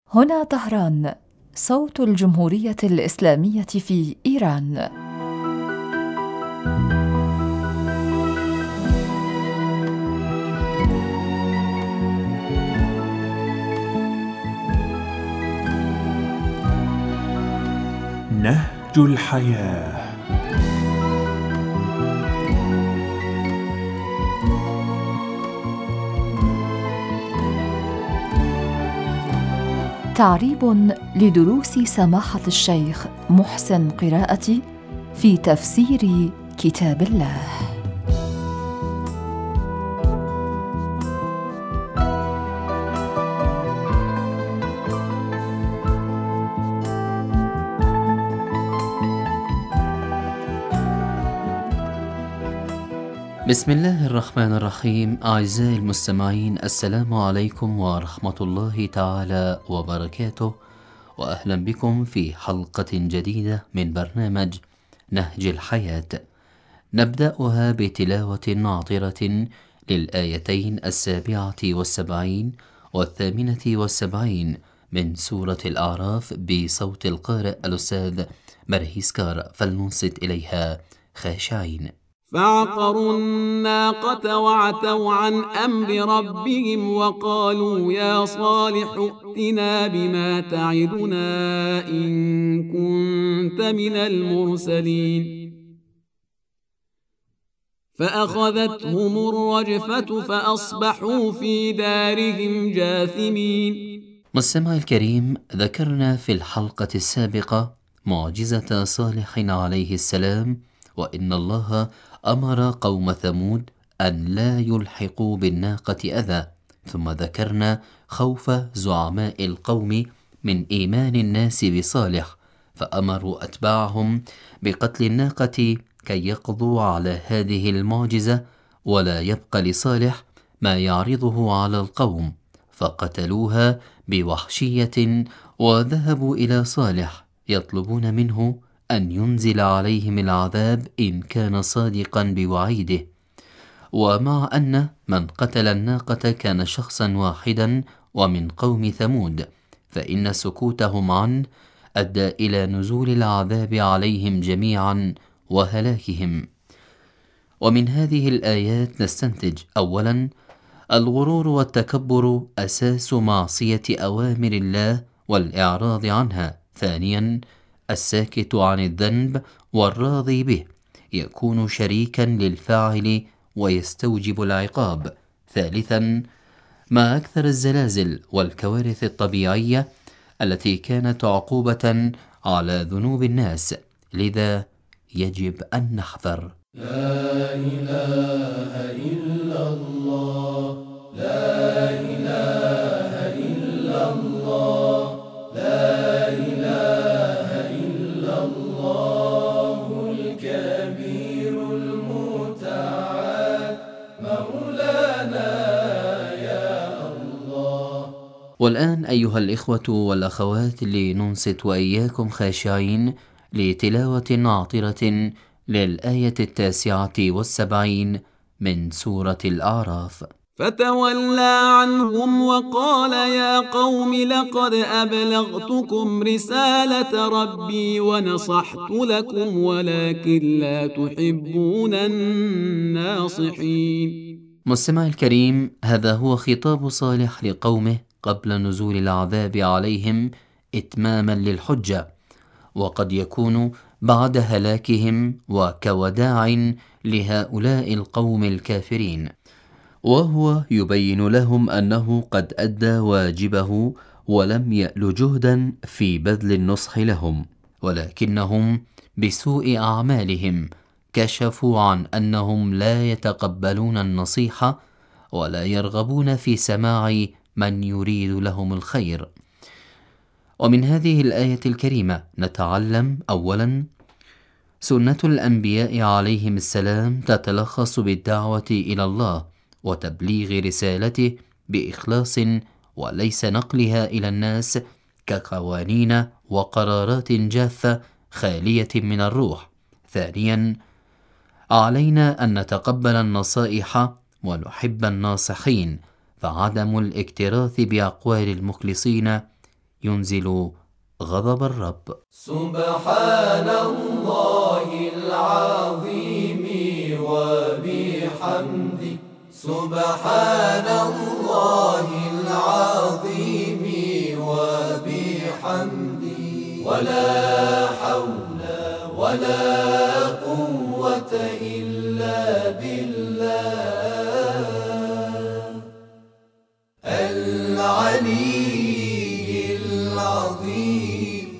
هنا طهران، صوت الجمهورية الإسلامية في إيران. نهج الحياة. تعريب لدروس سماحة الشيخ محسن قراءتي في تفسير كتاب الله. بسم الله الرحمن الرحيم. أعزائي المستمعين، السلام عليكم ورحمة الله تعالى وبركاته، وأهلا بكم في حلقة جديدة من برنامج نهج الحياة، نبدأها بتلاوة عطرة للآيتين 77 و78 من سورة الأعراف بصوت القارئ الأستاذ مرهيسكار، فلننصت إليها خاشعين. فعقروا الناقة وعتوا عن أمر ربهم وقالوا يا صالح ائتنا بما تعدنا إن كنت من المرسلين. فأخذتهم الرجفة فأصبحوا في دارهم جاثمين. مستمع الكريم، ذكرنا في الحلقة السابقة معجزة صالح عليه السلام، وإن الله أمر قوم ثمود أن لا يلحقوا بالناقة أذى، ثم ذكرنا خوف زعماء القوم من إيمان الناس بصالح، فأمروا أتباعهم بقتل الناقة كي يقضوا على هذه المعجزة ولا يبقى لصالح ما يعرضه على القوم، فقتلوها بوحشية وذهبوا إلى صالح يطلبون منه أن ينزل عليهم العذاب إن كان صادقا بوعيده. ومع أن من قتل الناقة كان شخصا واحدا ومن قوم ثمود، فإن سكوتهم عنه أدى إلى نزول العذاب عليهم جميعا وهلاكهم. ومن هذه الآيات نستنتج: أولا، الغرور والتكبر أساس معصية أوامر الله والإعراض عنها. ثانيا، الساكت عن الذنب والراضي به يكون شريكا للفاعل ويستوجب العقاب. ثالثا، ما أكثر الزلازل والكوارث الطبيعية التي كانت عقوبة على ذنوب الناس، لذا يجب أن نحذر. لا إله إلا الله، لا إله إلا الله، لا إله إلا الله الكبير المتعال مولانا يا الله. والآن أيها الإخوة والأخوات، لننصت وإياكم خاشعين لتلاوة عطرة للآية 79 من سورة الأعراف. فتولى عنهم وقال يا قوم لقد أبلغتكم رسالة ربي ونصحت لكم ولكن لا تحبون الناصحين. مستمع الكريم، هذا هو خطاب صالح لقومه قبل نزول العذاب عليهم إتماما للحجة، وقد يكون بعد هلاكهم وكوداع لهؤلاء القوم الكافرين، وهو يبين لهم أنه قد أدى واجبه ولم يأل جهدا في بذل النصح لهم، ولكنهم بسوء أعمالهم كشفوا عن أنهم لا يتقبلون النصيحة ولا يرغبون في سماع من يريد لهم الخير. ومن هذه الآية الكريمة نتعلم: أولا، سنة الأنبياء عليهم السلام تتلخص بالدعوة إلى الله وتبليغ رسالته بإخلاص، وليس نقلها إلى الناس كقوانين وقرارات جافة خالية من الروح. ثانيا، علينا أن نتقبل النصائح ونحب الناصحين، فعدم الاكتراث بأقوال المخلصين ينزل غضب الرب. سبحان الله العظيم وبحمده، سبحان الله العظيم وبحمده، ولا حول ولا قوة إلا بالله العلي العظيم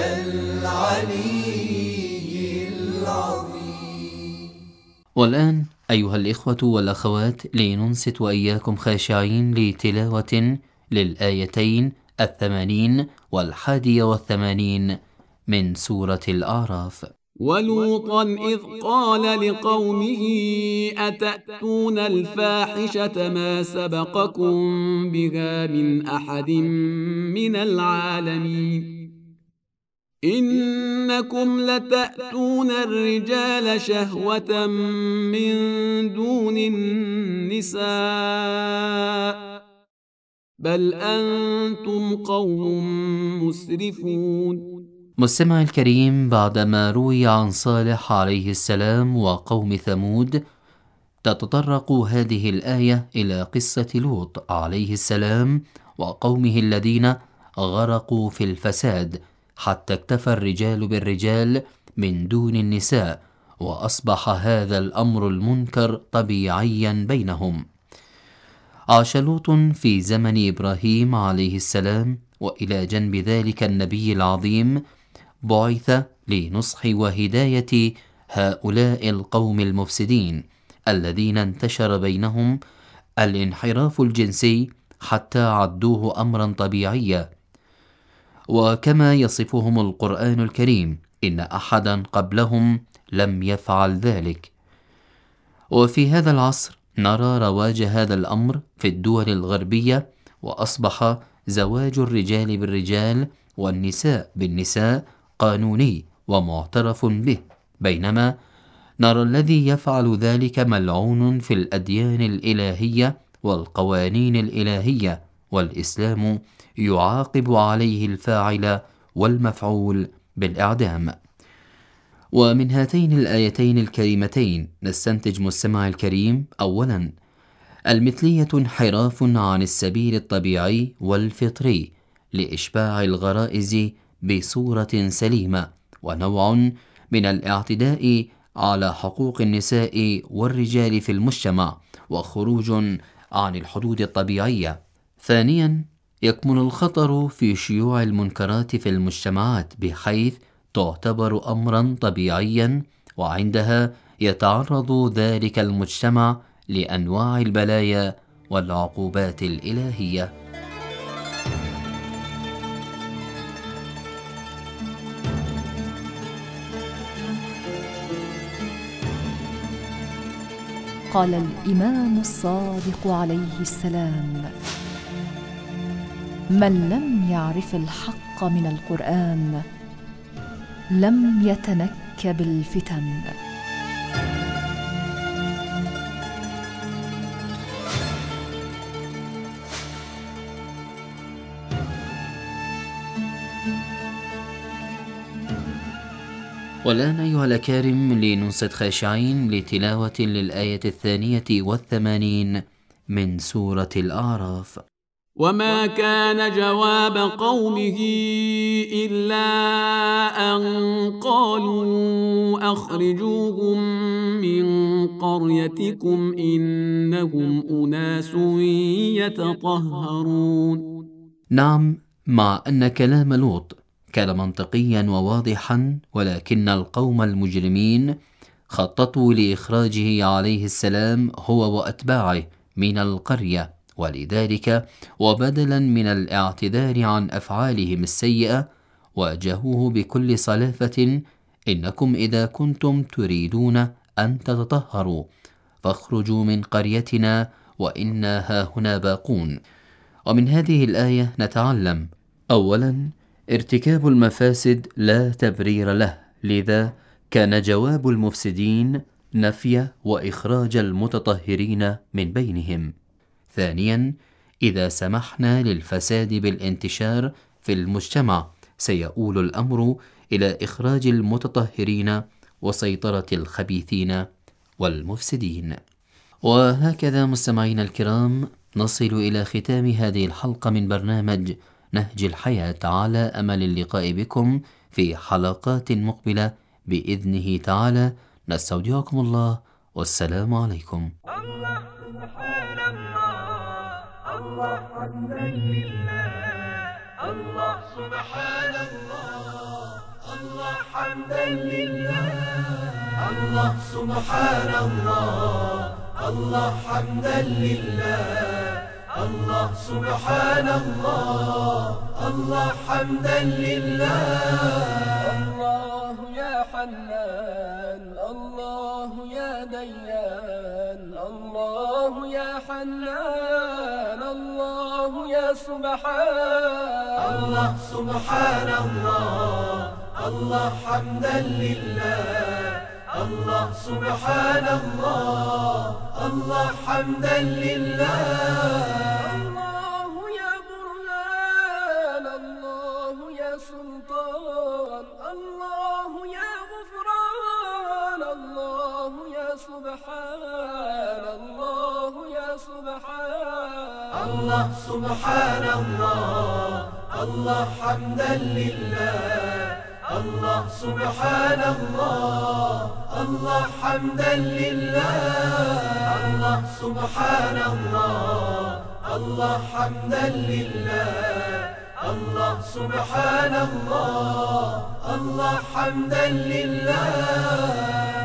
العلي العظيم. والآن أيها الإخوة والأخوات، لننصت وإياكم خاشعين لتلاوة للآيتين 80 و81 من سورة الأعراف. ولوطا إذ قال لقومه أتأتون الفاحشة ما سبقكم بها من أحد من العالمين إنكم لتأتون الرجال شهوة من دون النساء بل أنتم قوم مسرفون. مستمع الكريم، بعدما روي عن صالح عليه السلام وقوم ثمود، تتطرق هذه الآية إلى قصة لوط عليه السلام وقومه الذين غرقوا في الفساد حتى اكتفى الرجال بالرجال من دون النساء، وأصبح هذا الأمر المنكر طبيعيا بينهم. عاش لوط في زمن إبراهيم عليه السلام، وإلى جنب ذلك النبي العظيم بعث لنصح وهداية هؤلاء القوم المفسدين الذين انتشر بينهم الانحراف الجنسي حتى عدوه أمرا طبيعيا. وكما يصفهم القرآن الكريم، إن أحدا قبلهم لم يفعل ذلك. وفي هذا العصر نرى رواج هذا الأمر في الدول الغربية، وأصبح زواج الرجال بالرجال والنساء بالنساء قانوني ومعترف به، بينما نرى الذي يفعل ذلك ملعون في الأديان الإلهية والقوانين الإلهية، والإسلام يعاقب عليه الفاعل والمفعول بالإعدام. ومن هاتين الآيتين الكريمتين نستنتج مستمع الكريم: أولا، المثلية انحراف عن السبيل الطبيعي والفطري لإشباع الغرائز بصورة سليمة، ونوع من الاعتداء على حقوق النساء والرجال في المجتمع، وخروج عن الحدود الطبيعية. ثانيا، يكمن الخطر في شيوع المنكرات في المجتمعات، بحيث تعتبر أمرا طبيعيا، وعندها يتعرض ذلك المجتمع لأنواع البلايا والعقوبات الإلهية. قال الإمام الصادق عليه السلام: من لم يعرف الحق من القرآن لم يتنكب الفتن. والآن أيها الأكارم، لننصت خاشعين لتلاوة للآية 82 من سورة الأعراف. وما كان جواب قومه إلا أن قالوا أخرجوهم من قريتكم إنهم أناس يتطهرون. نعم، مع أن كلام لوط كان منطقيا وواضحا، ولكن القوم المجرمين خططوا لإخراجه عليه السلام هو وأتباعه من القرية، ولذلك وبدلا من الاعتذار عن أفعالهم السيئة واجهوه بكل صلافة: إنكم إذا كنتم تريدون أن تتطهروا فاخرجوا من قريتنا وإنا هاهنا باقون. ومن هذه الآية نتعلم: أولا، ارتكاب المفاسد لا تبرير له، لذا كان جواب المفسدين نفي وإخراج المتطهرين من بينهم. ثانيا، إذا سمحنا للفساد بالانتشار في المجتمع سيؤول الأمر إلى إخراج المتطهرين وسيطرة الخبيثين والمفسدين. وهكذا مستمعينا الكرام نصل إلى ختام هذه الحلقة من برنامج نهج الحياة، على أمل اللقاء بكم في حلقات مقبلة بإذنه تعالى. نستودعكم الله، والسلام عليكم. الله سبحان الله، الله حمدا لله، الله سبحان الله، الله حمدا لله، الله سبحان الله، الله حمدا لله، الله سبحان الله، الله حمدا لله. الله يا حنان، الله يا ديان، الله يا حنان، الله يا سبحان. الله سبحان الله، الله حمدا لله، الله سبحان الله، الله حمدا لله. الله يا برهان، الله يا سلطان، الله يا غفران، الله يا سبحان، الله يا سبحان. الله سبحان الله، الله حمدا لله، الله سبحان الله، الله حمدا لله. الله سبحان الله، الله حمدا لله، الله سبحان الله، الله حمدا لله.